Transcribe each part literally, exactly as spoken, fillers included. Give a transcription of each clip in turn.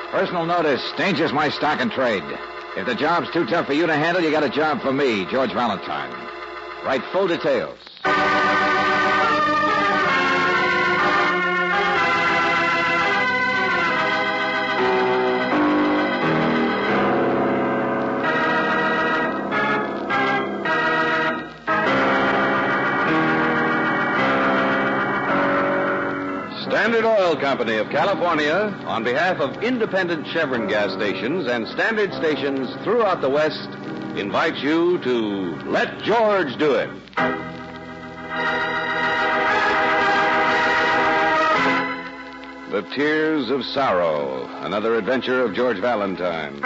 Personal notice. Danger's my stock and trade. If the job's too tough for you to handle, you got a job for me, George Valentine. Write full details. Standard Oil Company of California, on behalf of independent Chevron gas stations and standard stations throughout the West, invites you to Let George Do It. The Tears of Sorrow, another adventure of George Valentine.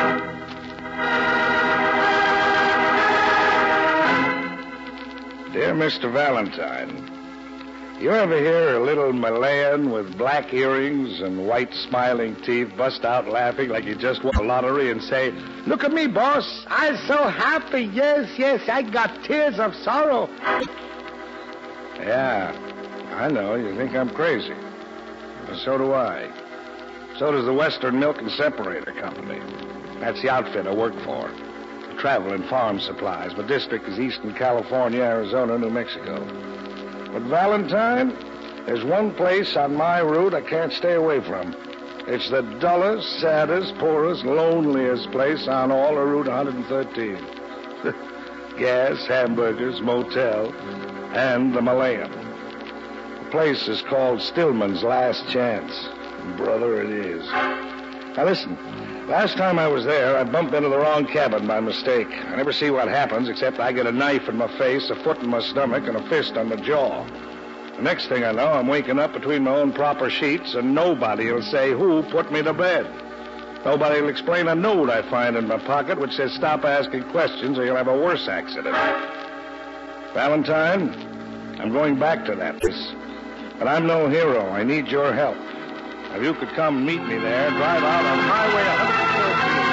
Dear Mister Valentine, you ever hear a little Malayan with black earrings and white smiling teeth bust out laughing like he just won the lottery and say, "Look at me, boss. I'm so happy. Yes, yes, I got tears of sorrow." Yeah, I know. You think I'm crazy. But so do I. So does the Western Milk and Separator Company. That's the outfit I work for. I travel in farm supplies. My district is Eastern California, Arizona, New Mexico. But Valentine, there's one place on my route I can't stay away from. It's the dullest, saddest, poorest, loneliest place on all of Route one thirteen. Gas, hamburgers, motel, and the Malayan. The place is called Stillman's Last Chance. Brother, it is. Now listen, last time I was there, I bumped into the wrong cabin by mistake. I never see what happens except I get a knife in my face, a foot in my stomach, and a fist on my jaw. The next thing I know, I'm waking up between my own proper sheets, and nobody will say who put me to bed. Nobody will explain a note I find in my pocket which says, "Stop asking questions or you'll have a worse accident." Valentine, I'm going back to that place. But I'm no hero. I need your help. If you could come meet me there, drive out on Highway one thirteen.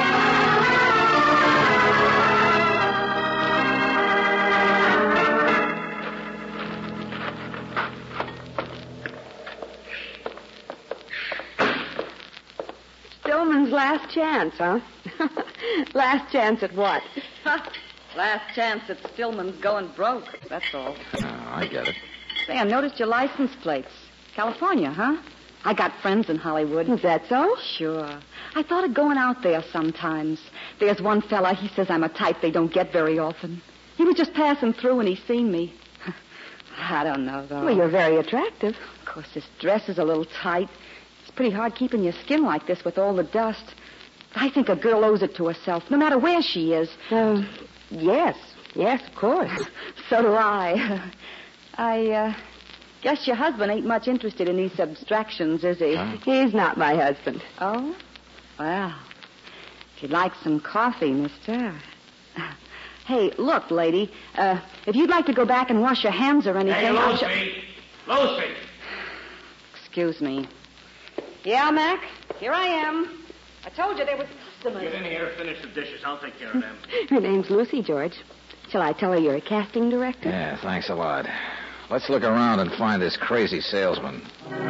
Stillman's last chance, huh? Last chance at what? Last chance that Stillman's going broke, that's all. Oh, I get it. Say, I noticed your license plates. California, huh? I got friends in Hollywood. Is that so? Sure. I thought of going out there sometimes. There's one fella, he says I'm a type they don't get very often. He was just passing through and he seen me. I don't know, though. Well, you're very attractive. Of course, this dress is a little tight. It's pretty hard keeping your skin like this with all the dust. I think a girl owes it to herself, no matter where she is. Um, yes. Yes, of course. So do I. I, uh... guess your husband ain't much interested in these abstractions, is he? Huh? He's not my husband. Oh? Well, if you'd like some coffee, mister. Hey, look, lady. Uh, if you'd like to go back and wash your hands or anything... Hey, I'll Lucy! Lucy! Excuse me. Yeah, Mac? Here I am. I told you there was customers. Get in here, finish the dishes. I'll take care of them. Her name's Lucy, George. Shall I tell her you're a casting director? Yeah, thanks a lot. Let's look around and find this crazy salesman.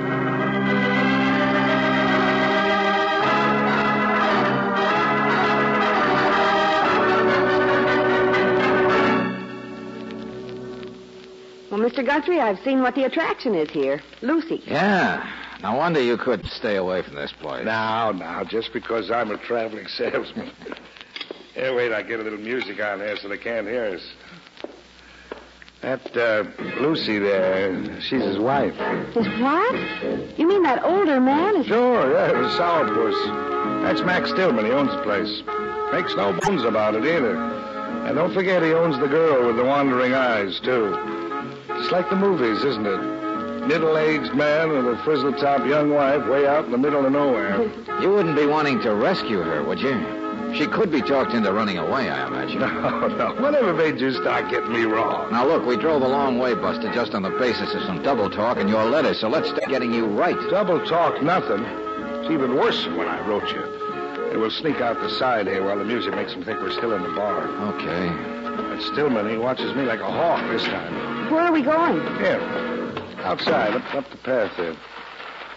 Well, Mister Guthrie, I've seen what the attraction is here. Lucy. Yeah. No wonder you couldn't stay away from this place. Now, now, just because I'm a traveling salesman. Here, wait, I get a little music on there so they can't hear us. That, uh, Lucy there, she's his wife. His what? You mean that older man is... Sure, yeah, the sourpuss. That's Max Stillman. He owns the place. Makes no bones about it, either. And don't forget he owns the girl with the wandering eyes, too. Just like the movies, isn't it? Middle-aged man with a frizzle-top young wife way out in the middle of nowhere. You wouldn't be wanting to rescue her, would you? She could be talked into running away, I imagine. No, no. Whatever made you start getting me wrong? Now, look, we drove a long way, Buster, just on the basis of some double talk and your letter, so let's start getting you right. Double talk, nothing. It's even worse than when I wrote you. And we'll sneak out the side here while the music makes them think we're still in the bar. Okay. But Stillman, he watches me like a hawk this time. Where are we going? Here. Outside, up, up the path there.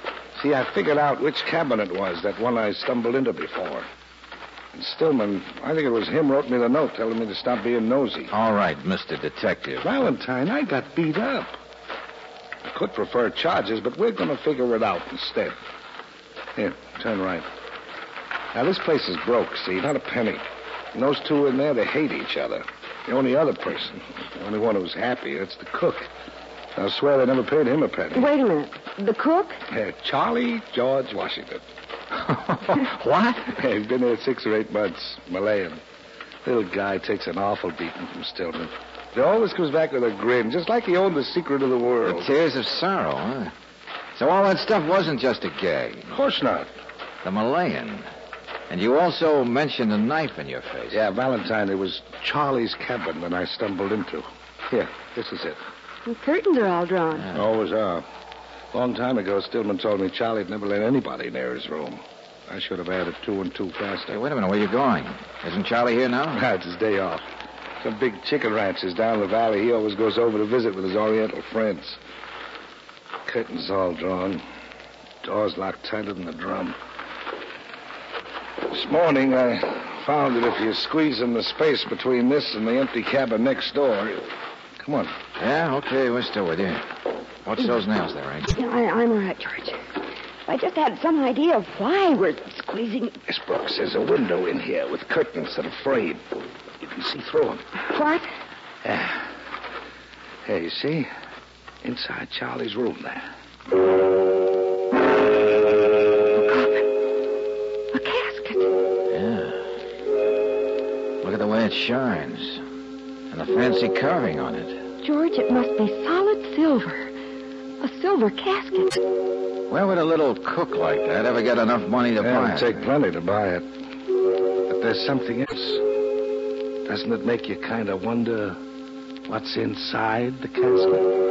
See, I figured out which cabin it was, that one I stumbled into before. And Stillman, I think it was him wrote me the note telling me to stop being nosy. All right, Mister Detective. Valentine, I got beat up. I could prefer charges, but we're going to figure it out instead. Here, turn right. Now, this place is broke, see, not a penny. And those two in there, they hate each other. The only other person, the only one who's happy, that's the cook. I'll swear they never paid him a penny. Wait a minute. The cook? Yeah, Charlie George Washington. What? Yeah, he's been there six or eight months. Malayan. Little guy takes an awful beating from Stillman. He always comes back with a grin, just like he owned the secret of the world. The tears of sorrow, huh? So all that stuff wasn't just a gag. Of course not. The Malayan. And you also mentioned a knife in your face. Yeah, Valentine, it was Charlie's cabin that I stumbled into. Here, this is it. The curtains are all drawn. Yeah. Always are. Long time ago, Stillman told me Charlie'd never let anybody near his room. I should have added two and two faster. Hey, wait a minute. Where you going? Isn't Charlie here now? Ah, it's his day off. Some big chicken ranches down the valley. He always goes over to visit with his Oriental friends. Curtains all drawn. Doors locked tighter than a drum. This morning, I found that if you squeeze in the space between this and the empty cabin next door... Come on. Yeah, okay. We're still with you. Watch those nails there, Range. Yeah, I, I'm all right, George. If I just had some idea of why we're squeezing... Miss Brooks, there's a window in here with curtains that are frayed. You can see through them. What? Yeah. Hey, you see? Inside Charlie's room there. A casket. Yeah. Look at the way it shines. And the fancy carving on it. George, it must be solid silver. A silver casket. Where would a little cook like that ever get enough money to Yeah, buy it'd it? take plenty to buy it. But there's something else. Doesn't it make you kind of wonder what's inside the casket?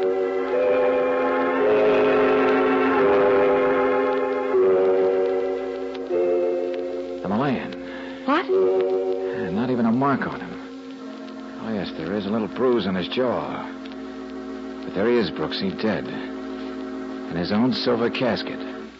The Malayan. What? Yeah, not even a mark on him. Oh, yes, there is a little bruise on his jaw. But there he is, Brooksy, dead. In his own silver casket.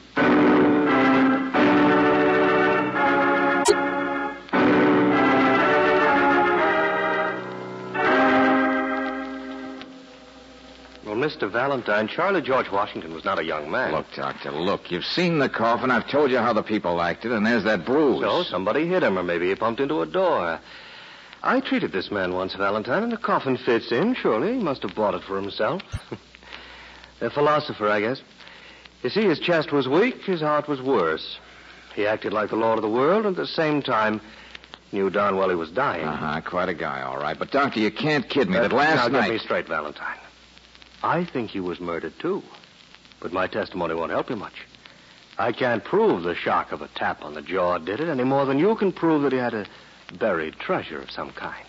Well, Mister Valentine, Charlie George Washington was not a young man. Look, Doctor, look. You've seen the coffin. I've told you how the people acted, and there's that bruise. So somebody hit him, or maybe he bumped into a door. I treated this man once, Valentine, and the coffin fits in, surely. He must have bought it for himself. A philosopher, I guess. You see, his chest was weak, his heart was worse. He acted like the lord of the world, and at the same time knew darn well he was dying. Uh-huh, quite a guy, all right. But, Doctor, you can't kid me Uh, that last now, night... get me straight, Valentine. I think he was murdered, too. But my testimony won't help you much. I can't prove the shock of a tap on the jaw did it any more than you can prove that he had a buried treasure of some kind.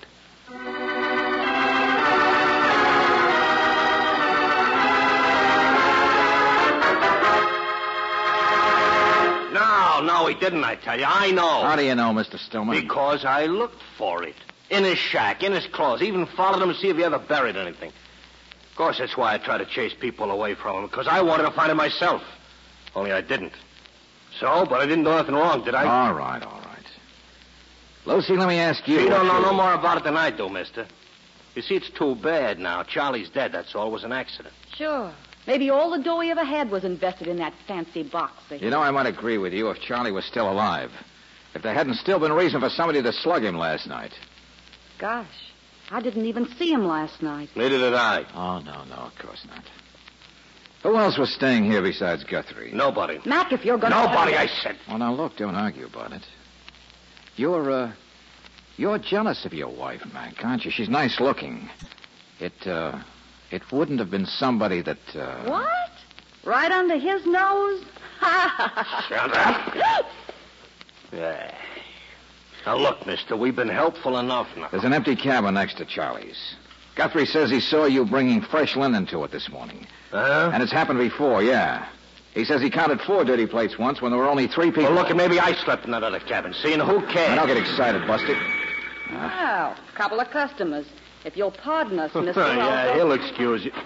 No, no, he didn't, I tell you. I know. How do you know, Mister Stillman? Because I looked for it. In his shack, in his clothes. Even followed him to see if he ever buried anything. Of course, that's why I try to chase people away from him, because I wanted to find it myself. Only I didn't. So, but I didn't do anything wrong, did I? All right, all right. Lucy, let me ask you... You don't what know you- no more about it than I do, mister. You see, it's too bad now. Charlie's dead, that's all. It was an accident. Sure. Maybe all the dough he ever had was invested in that fancy box. of You know, I might agree with you if Charlie was still alive. If there hadn't still been reason for somebody to slug him last night. Gosh, I didn't even see him last night. Neither did I. Oh, no, no, of course not. Who else was staying here besides Guthrie? Nobody. Mac, if you're going to... Nobody, I said. Well, now, look, don't argue about it. You're, uh... You're jealous of your wife, Mac, aren't you? She's nice looking. It, uh... It wouldn't have been somebody that, uh... What? Right under his nose? Shut up. Yeah. Now, look, mister, we've been helpful enough now. There's an empty cabin next to Charlie's. Guthrie says he saw you bringing fresh linen to it this morning. Uh-huh. And it's happened before, yeah. He says he counted four dirty plates once when there were only three people. Well, look, and maybe I slept in that other cabin. See, and who cares? Now, don't get excited, Buster. Well, a couple of customers. If you'll pardon us, mister. yeah, I'll go- he'll excuse you.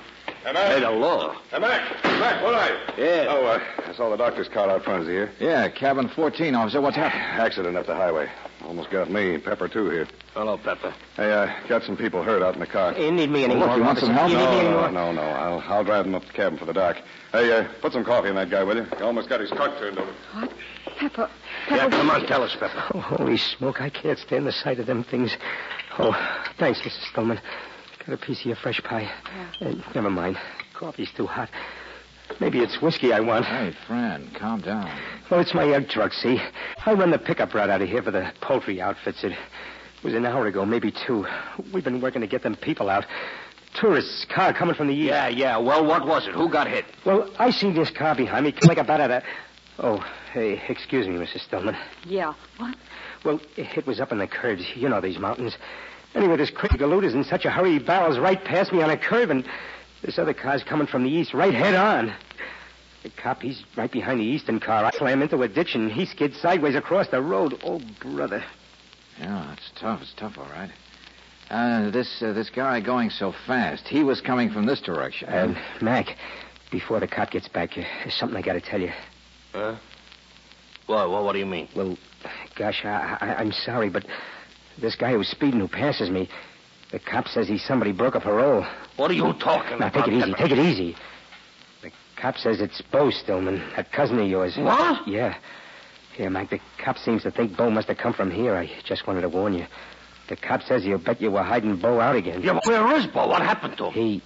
Hey, Mac. Hey, the law. Hey, Mac. Mac, what are you? Yeah. Oh, uh, I saw the doctor's car out front. Is he here? Yeah, cabin fourteen, officer. What's happened? Accident up the highway. Almost got me. Pepper, too, here. Hello, Pepper. Hey, uh, got some people hurt out in the car. You need me Well, anymore. look, you want some help? You need me No, anymore? no, no, no. I'll, I'll drive them up to the cabin for the doc. Hey, uh, put some coffee in that guy, will you? He almost got his truck turned over. What? Pepper. Yeah, Pepper. come on, tell us, Pepper. Oh, holy smoke, I can't stand the sight of them things. Oh, thanks, Missus Stillman. Got a piece of your fresh pie. Yeah. Uh, never mind. Coffee's too hot. Maybe it's whiskey I want. Hey, friend, calm down. Well, it's my egg truck, see? I run the pickup route out of here for the poultry outfits. It was an hour ago, maybe two. We've been working to get them people out. Tourists' car coming from the east. Yeah, yeah. Well, what was it? Who got hit? Well, I seen this car behind me come like a bat out of... Oh, hey, excuse me, Missus Stillman. Yeah. What? Well, it was up in the curves. You know these mountains. Anyway, this cricket galoot is in such a hurry, he barrels right past me on a curve, and this other car's coming from the east, right head on. The cop, he's right behind the eastern car. I slam into a ditch, and he skids sideways across the road. Oh, brother. Yeah, it's tough. It's tough, all right. Uh, this uh, this guy going so fast, he was coming from this direction. Uh, Mac, before the cop gets back, uh, there's something I got to tell you. Huh? What, what, what do you mean? Well, gosh, I, I, I'm sorry, but this guy who's speeding who passes me, the cop says he's somebody broke a parole. What are you talking Now, about? take it easy. Pepper? Take it easy. The cop says it's Bo Stillman, that cousin of yours. What? Yeah. Here, Mike, the cop seems to think Bo must have come from here. I just wanted to warn you. The cop says he'll bet you were hiding Bo out again. Yeah, but where is Bo? What happened to him? He...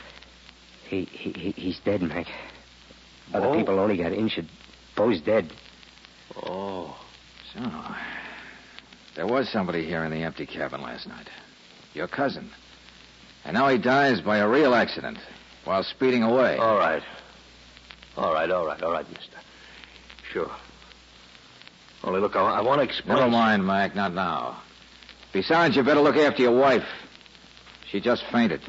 He, he, he he's dead, Mac. Other Bo? people only got injured. Bo's dead. Oh. So, there was somebody here in the empty cabin last night. Your cousin. And now he dies by a real accident while speeding away. All right. All right, all right, all right, mister. Sure. Only, look, I, I want to explain... Never mind, Mac, not now. Besides, you better look after your wife. She just fainted.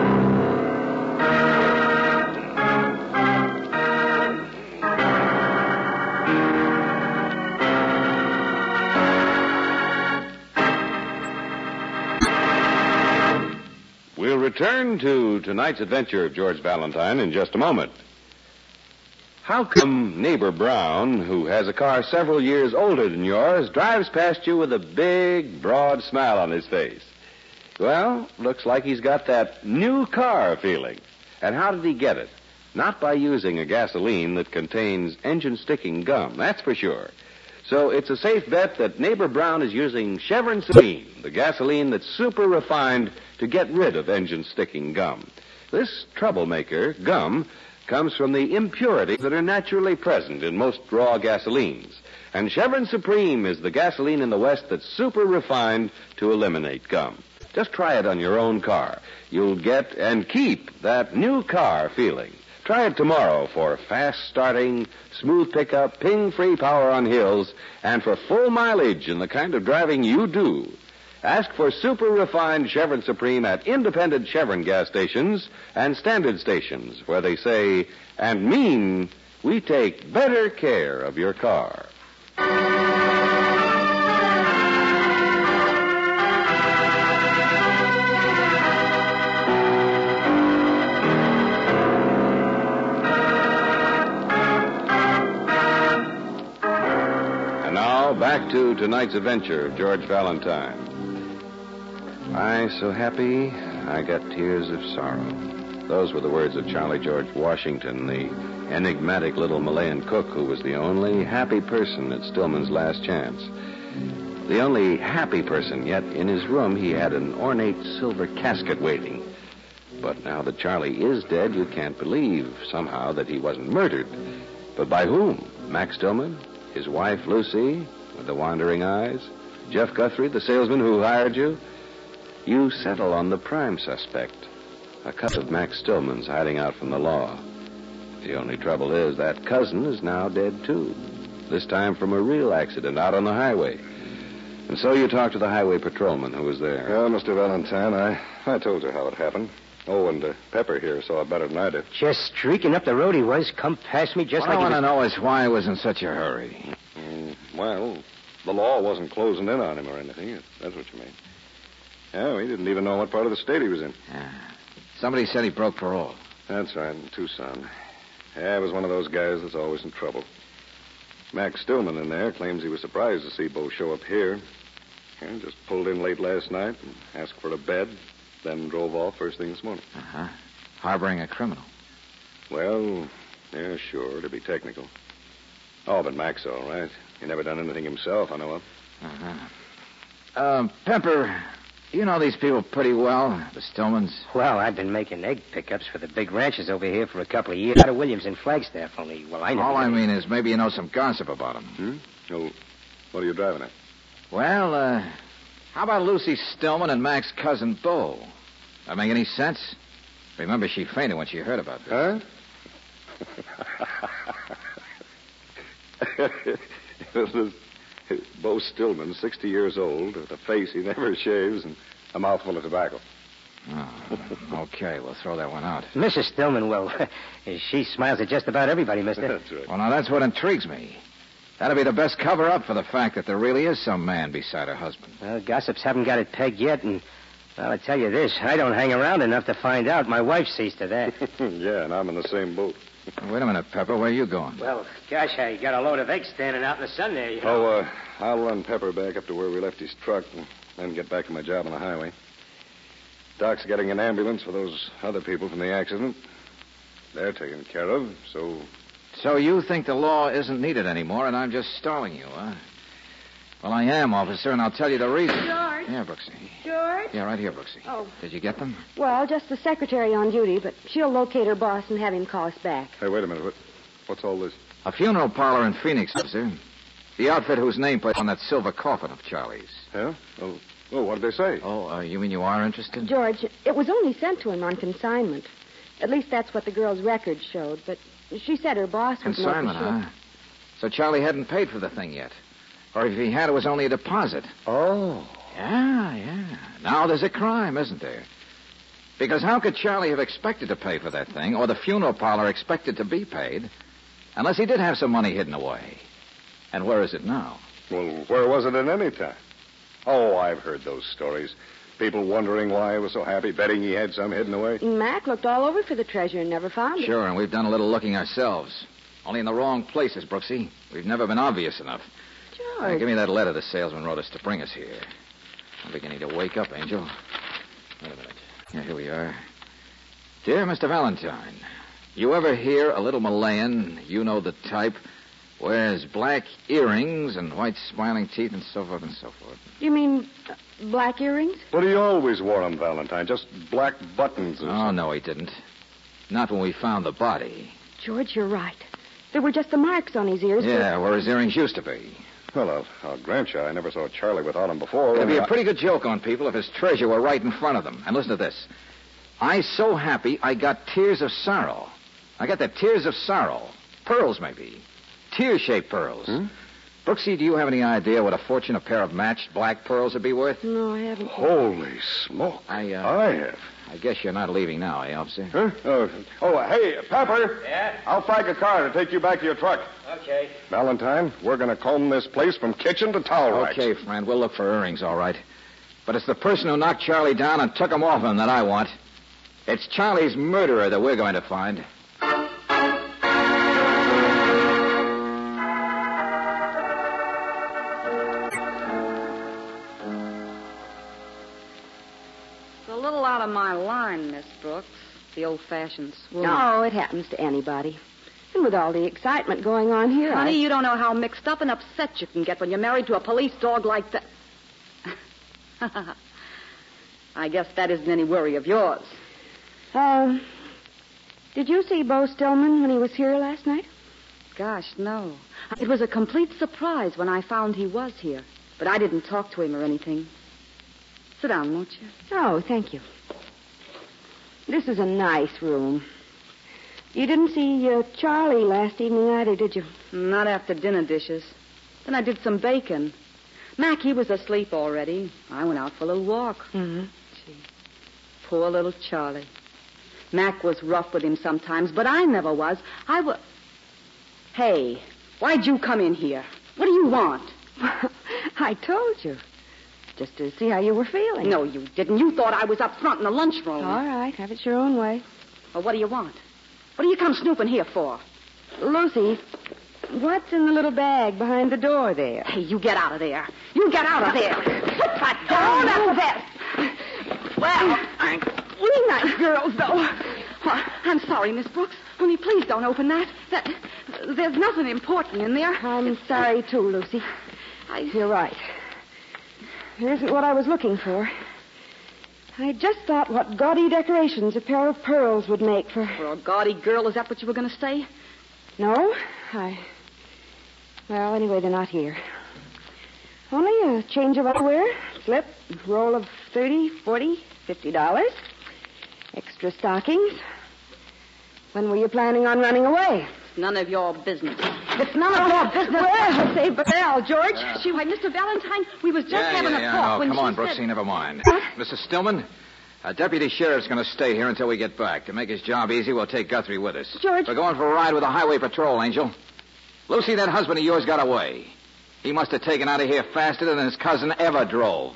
We'll return to tonight's adventure of George Valentine in just a moment. How come neighbor Brown, who has a car several years older than yours, drives past you with a big, broad smile on his face? Well, looks like he's got that new car feeling. And how did he get it? Not by using a gasoline that contains engine-sticking gum, that's for sure. So it's a safe bet that neighbor Brown is using Chevron Supreme, the gasoline that's super refined to get rid of engine-sticking gum. This troublemaker, gum, comes from the impurities that are naturally present in most raw gasolines. And Chevron Supreme is the gasoline in the West that's super refined to eliminate gum. Just try it on your own car. You'll get and keep that new car feeling. Try it tomorrow for fast-starting, smooth pickup, ping-free power on hills, and for full mileage in the kind of driving you do. Ask for super-refined Chevron Supreme at independent Chevron gas stations and standard stations, where they say and mean we take better care of your car. Back to tonight's adventure of George Valentine. I so happy I got tears of sorrow. Those were the words of Charlie George Washington, the enigmatic little Malayan cook who was the only happy person at Stillman's last chance. The only happy person, yet in his room he had an ornate silver casket waiting. But now that Charlie is dead, you can't believe somehow that he wasn't murdered. But by whom? Max Stillman? His wife, Lucy, with the wandering eyes? Jeff Guthrie, the salesman who hired you? You settle on the prime suspect, a cousin of Max Stillman's hiding out from the law. The only trouble is that cousin is now dead, too. This time from a real accident out on the highway. And so you talked to the highway patrolman who was there. Well, Mister Valentine, I, I told you how it happened. Oh, and uh, Pepper here saw it better than I did. Just streaking up the road he was, come past me just What like I he want to was... know is why he was in such a hurry. Mm, well, the law wasn't closing in on him or anything, if that's what you mean. Yeah, we didn't even know what part of the state he was in. Yeah. Somebody said he broke parole. That's right, in Tucson. Yeah, I was one of those guys that's always in trouble. Max Stillman in there claims he was surprised to see Bo show up here. And just pulled in late last night and asked for a bed, then drove off first thing this morning. Uh-huh. Harboring a criminal. Well, yeah, sure, to be technical. Oh, but Mac's all right. He never done anything himself, I know of. Uh-huh. Uh, Pepper, you know these people pretty well, the Stillmans. Well, I've been making egg pickups for the big ranches over here for a couple of years. Out of Williams and Flagstaff, only, well, I know. All I mean is maybe you know some gossip about them. Hmm? Oh, what are you driving at? Well, uh, how about Lucy Stillman and Mac's cousin, Bo? That make any sense? Remember, she fainted when she heard about this. Huh? Bo Stillman, sixty years old, with a face he never shaves, and a mouthful of tobacco. Oh, okay, we'll throw that one out. Missus Stillman, well, she smiles at just about everybody, mister. That's right. Well, now, that's what intrigues me. That'll be the best cover-up for the fact that there really is some man beside her husband. Well, gossips haven't got it pegged yet, and, well, I tell you this, I don't hang around enough to find out. My wife sees to that. Yeah, and I'm in the same boat. Wait a minute, Pepper. Where are you going? Well, gosh, I got a load of eggs standing out in the sun there. You know. Oh, uh, I'll run Pepper back up to where we left his truck and then get back to my job on the highway. Doc's getting an ambulance for those other people from the accident. They're taken care of, so... So you think the law isn't needed anymore, and I'm just stalling you, huh? Well, I am, officer, and I'll tell you the reason. George? Yeah, Brooksy. George? Yeah, right here, Brooksy. Oh. Did you get them? Well, just the secretary on duty, but she'll locate her boss and have him call us back. Hey, wait a minute. What, what's all this? A funeral parlor in Phoenix, officer. The outfit whose name plates on that silver coffin of Charlie's. Yeah? Oh, oh what did they say? Oh, uh, you mean you are interested? George, it was only sent to him on consignment. At least that's what the girl's record showed, but she said her boss would know for Consignment, sure. huh? So Charlie hadn't paid for the thing yet. Or if he had, it was only a deposit. Oh. Yeah, yeah. Now there's a crime, isn't there? Because how could Charlie have expected to pay for that thing, or the funeral parlor expected to be paid, unless he did have some money hidden away? And where is it now? Well, where was it at any time? Oh, I've heard those stories. People wondering why he was so happy, betting he had some hidden away. Mac looked all over for the treasure and never found it. Sure, and we've done a little looking ourselves. Only in the wrong places, Brooksy. We've never been obvious enough. George. Now, give me that letter the salesman wrote us to bring us here. I'm beginning to wake up, Angel. Wait a minute. Yeah, here we are. Dear Mister Valentine, you ever hear a little Malayan, you know the type, wears black earrings and white smiling teeth and so forth and so forth? You mean uh, black earrings? But he always wore them, Valentine. Just black buttons. Or Oh, something. no, he didn't. Not when we found the body. George, you're right. There were just the marks on his ears. Yeah, where his earrings used to be. Well, I'll, I'll grant you, I never saw Charlie without them before. It'd only be a I- pretty good joke on people if his treasure were right in front of them. And listen to this. I so happy I got tears of sorrow. I got the tears of sorrow. Pearls, maybe. Tear-shaped pearls. Hmm? Brooksy, do you have any idea what a fortune a pair of matched black pearls would be worth? No, I haven't. Holy smoke. I, uh... I have. I guess you're not leaving now, eh, officer? Huh? Oh, oh, hey, Pepper. Yeah? I'll flag a car to take you back to your truck. Okay. Valentine, we're going to comb this place from kitchen to towel racks. Okay, friend, we'll look for earrings, all right. But it's the person who knocked Charlie down and took him off him that I want. It's Charlie's murderer that we're going to find. It's a little out of my line, Miss Brooks. The old-fashioned swoon. No, it happens to anybody. And with all the excitement going on here, Honey, I... you don't know how mixed up and upset you can get when you're married to a police dog like that. I guess that isn't any worry of yours. Um, did you see Bo Stillman when he was here last night? Gosh, no. It was a complete surprise when I found he was here. But I didn't talk to him or anything. Sit down, won't you? Oh, thank you. This is a nice room. You didn't see uh, Charlie last evening either, did you? Not after dinner dishes. Then I did some bacon. Mac, he was asleep already. I went out for a little walk. Mm-hmm. Gee, poor little Charlie. Mac was rough with him sometimes, but I never was. I was... Hey, why'd you come in here? What do you want? I told you. Just to see how you were feeling. No, you didn't. You thought I was up front in the lunchroom. All right, have it your own way. Well, what do you want? What do you come snooping here for? Lucy, what's in the little bag behind the door there? Hey, you get out of there. You get out of there. Put that down after that. Well, aren't we nice girls, though? Well, I'm sorry, Miss Brooks. Only please don't open that. That there's nothing important in there. I'm sorry, too, Lucy. I... You're right. It isn't what I was looking for. I just thought what gaudy decorations a pair of pearls would make for... For a gaudy girl, is that what you were going to say? No, I... Well, anyway, they're not here. Only a change of underwear, slip, roll of thirty, forty, fifty dollars. Extra stockings. When were you planning on running away? None of your business. It's none of your business. Well, say, but now, George. Uh, she, why, Mister Valentine, we was just yeah, having yeah, a yeah, talk no, when come she on, said... Brooksy, never mind. What? Missus Stillman, a deputy sheriff's going to stay here until we get back. To make his job easy, we'll take Guthrie with us. George. We're going for a ride with the highway patrol, Angel. Lucy, that husband of yours got away. He must have taken out of here faster than his cousin ever drove.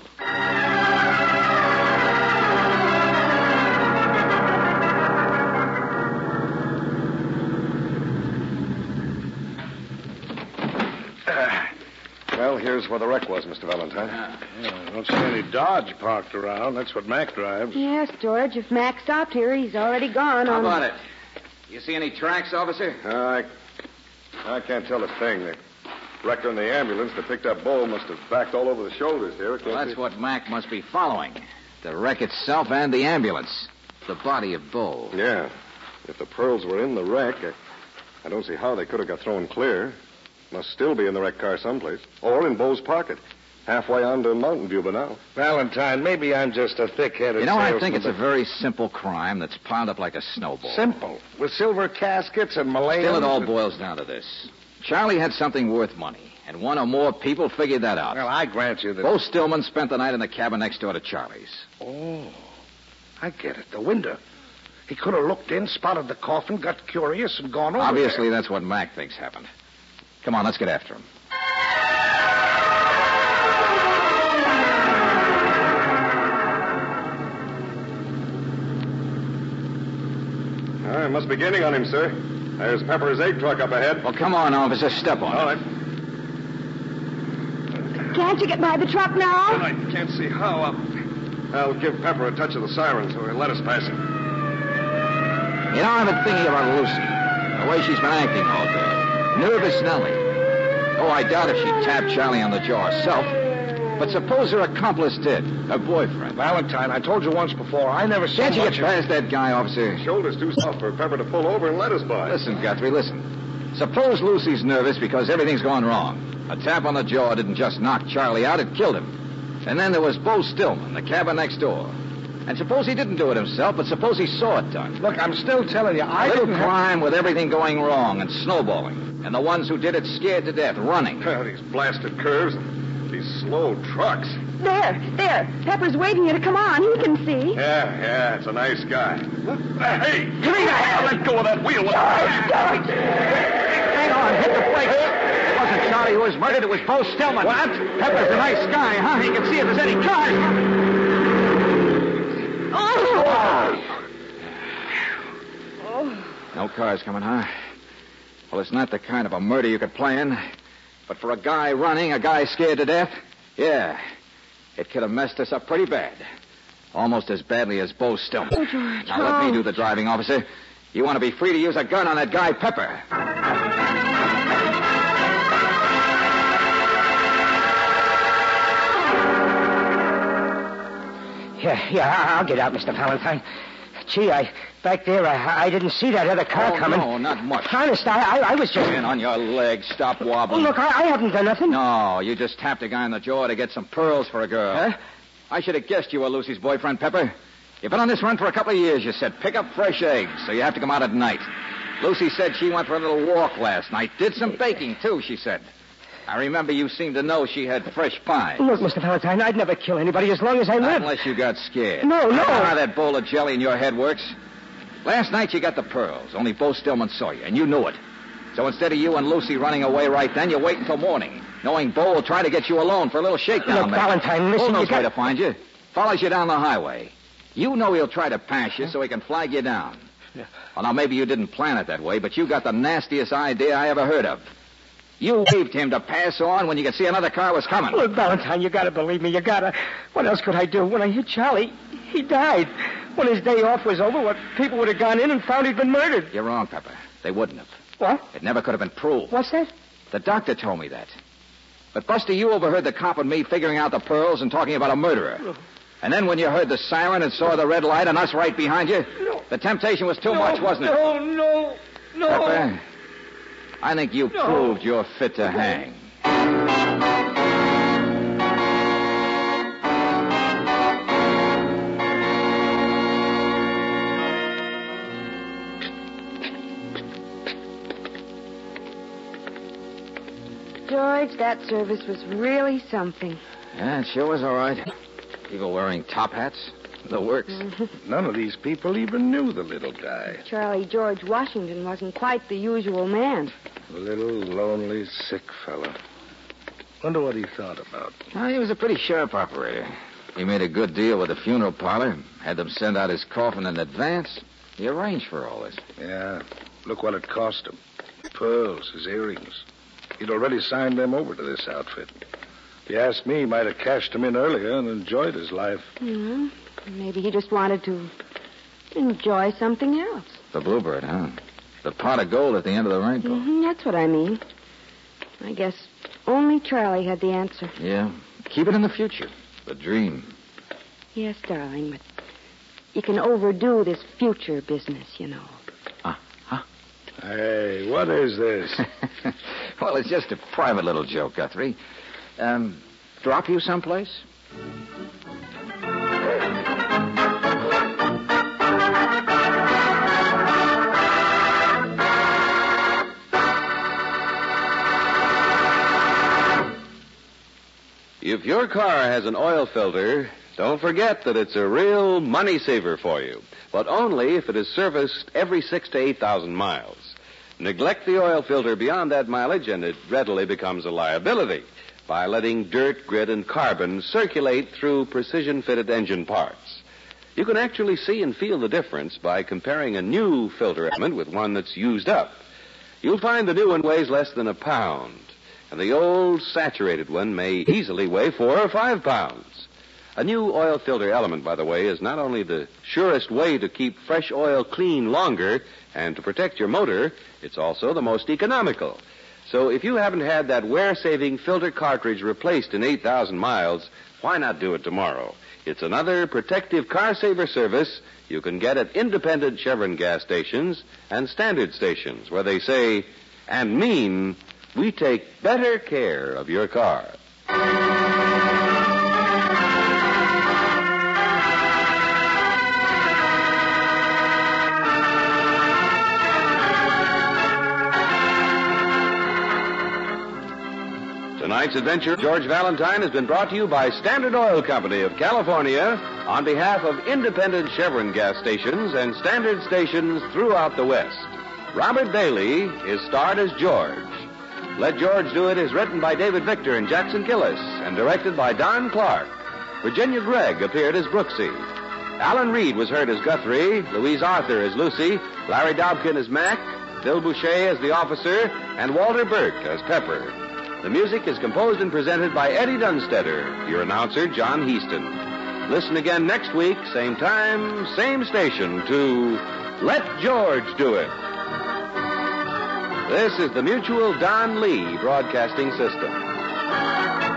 Well, here's where the wreck was, Mister Valentine. Yeah. Yeah, I don't see any Dodge parked around. That's what Mac drives. Yes, George. If Mac stopped here, he's already gone. How on... about it? You see any tracks, officer? Uh, I, I can't tell a thing. The wrecker in the ambulance that picked up Bo must have backed all over the shoulders here. Well, that's what Mac must be following. The wreck itself and the ambulance. The body of Bo. Yeah. If the pearls were in the wreck, I, I don't see how they could have got thrown clear. Must still be in the wrecked car someplace. Or in Bo's pocket. Halfway on to Mountain View by now. Valentine, maybe I'm just a thick-headed You know, I salesman, think it's but- a very simple crime that's piled up like a snowball. Simple. With silver caskets and Malayan... Still, it all boils down to this. Charlie had something worth money, and one or more people figured that out. Well, I grant you that... Bo Stillman spent the night in the cabin next door to Charlie's. Oh, I get it. The window. He could have looked in, spotted the coffin, got curious, and gone over Obviously, there. that's what Mac thinks happened. Come on, let's get after him. I must be gaining on him, sir. There's Pepper's egg truck up ahead. Well, come on, officer. Step on All it. right. Can't you get by the truck now? I can't see how. I'll, I'll give Pepper a touch of the siren so he'll let us pass him. You know, I've been thinking about Lucy. The way she's been acting all day. Nervous Nellie. Oh, I doubt if she tapped Charlie on the jaw herself. But suppose her accomplice did. Her boyfriend. Valentine, I told you once before, I never saw Can't you much get past that guy, officer? Shoulder's too soft for Pepper to pull over and let us by. Listen, Guthrie, listen. Suppose Lucy's nervous because everything's gone wrong. A tap on the jaw didn't just knock Charlie out, it killed him. And then there was Bo Stillman, the cabin next door. And suppose he didn't do it himself, but suppose he saw it done. Look, I'm still telling you, I A little didn't have- crime with everything going wrong and snowballing. And the ones who did it scared to death, running. Well, these blasted curves and these slow trucks. There, there. Pepper's waiting you to come on. He can see. Yeah, yeah, it's a nice guy. Hey, give me that! Let go of that wheel. Hang on, hit the brakes. It wasn't Charlie who was murdered, it was Bo Stillman. What? Pepper's a nice guy, huh? He can see if there's any cars. Oh! Oh. No cars coming, huh? Well, it's not the kind of a murder you could plan. But for a guy running, a guy scared to death, yeah, it could have messed us up pretty bad. Almost as badly as Bo Stillman. Oh, George. Now, let me do the driving, officer. You want to be free to use a gun on that guy, Pepper. Yeah, yeah, I'll get out, Mister Valentine. Gee, I back there, I, I didn't see that other car Oh, coming. no, not much. Honest, I, I, I was just... In on your legs, stop Oh, wobbling. look, I, I haven't done nothing. No, you just tapped a guy on the jaw to get some pearls for a girl. Huh? I should have guessed you were Lucy's boyfriend, Pepper. You've been on this run for a couple of years, you said. Pick up fresh eggs, so you have to come out at night. Lucy said she went for a little walk last night. Did some baking, too, she said. I remember you seemed to know she had fresh pie. Look, Mister Valentine, I'd never kill anybody as long as I Not live. unless you got scared. No, no. I know how that bowl of jelly in your head works. Last night you got the pearls. Only Bo Stillman saw you, and you knew it. So instead of you and Lucy running away right then, you wait until morning, knowing Bo will try to get you alone for a little shakedown. Look, there. Valentine, listen, Bo knows you got... where to find you. Follows you down the highway. You know he'll try to pass you so he can flag you down. Yeah. Well, now, maybe you didn't plan it that way, but you got the nastiest idea I ever heard of. You waved him to pass on when you could see another car was coming. Look, Valentine, you gotta believe me. You gotta. What else could I do? When I hit Charlie, he died. When his day off was over, what people would have gone in and found he'd been murdered. You're wrong, Pepper. They wouldn't have. What? It never could have been proved. What's that? The doctor told me that. But, Buster, you overheard the cop and me figuring out the pearls and talking about a murderer. No. And then when you heard the siren and saw the red light and us right behind you, No. the temptation was too no, much, wasn't it? No, no, no. Pepper, I think you No. proved you're fit to hang. George, that service was really something. Yeah, it sure was all right. People wearing top hats. The works. None of these people even knew the little guy. Charlie George Washington wasn't quite the usual man. A little, lonely, sick fella. Wonder what he thought about. Oh, he was a pretty sharp operator. He made a good deal with the funeral parlor. Had them send out his coffin in advance. He arranged for all this. Yeah, look what it cost him. Pearls, his earrings. He'd already signed them over to this outfit. If you ask me, he might have cashed them in earlier and enjoyed his life. Mm-hmm. Maybe he just wanted to enjoy something else. The bluebird, huh? The pot of gold at the end of the rainbow. Mm-hmm, that's what I mean. I guess only Charlie had the answer. Yeah. Keep it in the future. The dream. Yes, darling, but you can overdo this future business, you know. Uh, huh? Hey, what is this? Well, it's just a private little joke, Guthrie. Um, drop you someplace? If your car has an oil filter, don't forget that it's a real money saver for you, but only if it is serviced every six to eight thousand miles. Neglect the oil filter beyond that mileage, and it readily becomes a liability by letting dirt, grit, and carbon circulate through precision-fitted engine parts. You can actually see and feel the difference by comparing a new filter element with one that's used up. You'll find the new one weighs less than a pound, and the old saturated one may easily weigh four or five pounds. A new oil filter element, by the way, is not only the surest way to keep fresh oil clean longer and to protect your motor, it's also the most economical. So if you haven't had that wear-saving filter cartridge replaced in eight thousand miles, why not do it tomorrow? It's another protective car-saver service you can get at independent Chevron gas stations and standard stations, where they say and mean, we take better care of your car. Tonight's adventure, George Valentine, has been brought to you by Standard Oil Company of California on behalf of independent Chevron gas stations and standard stations throughout the West. Robert Bailey is starred as George. Let George Do It is written by David Victor and Jackson Gillis and directed by Don Clark. Virginia Gregg appeared as Brooksy. Alan Reed was heard as Guthrie, Louise Arthur as Lucy, Larry Dobkin as Mac, Bill Boucher as the officer, and Walter Burke as Pepper. The music is composed and presented by Eddie Dunstetter, your announcer, John Heaston. Listen again next week, same time, same station, to Let George Do It. This is the Mutual Don Lee Broadcasting System.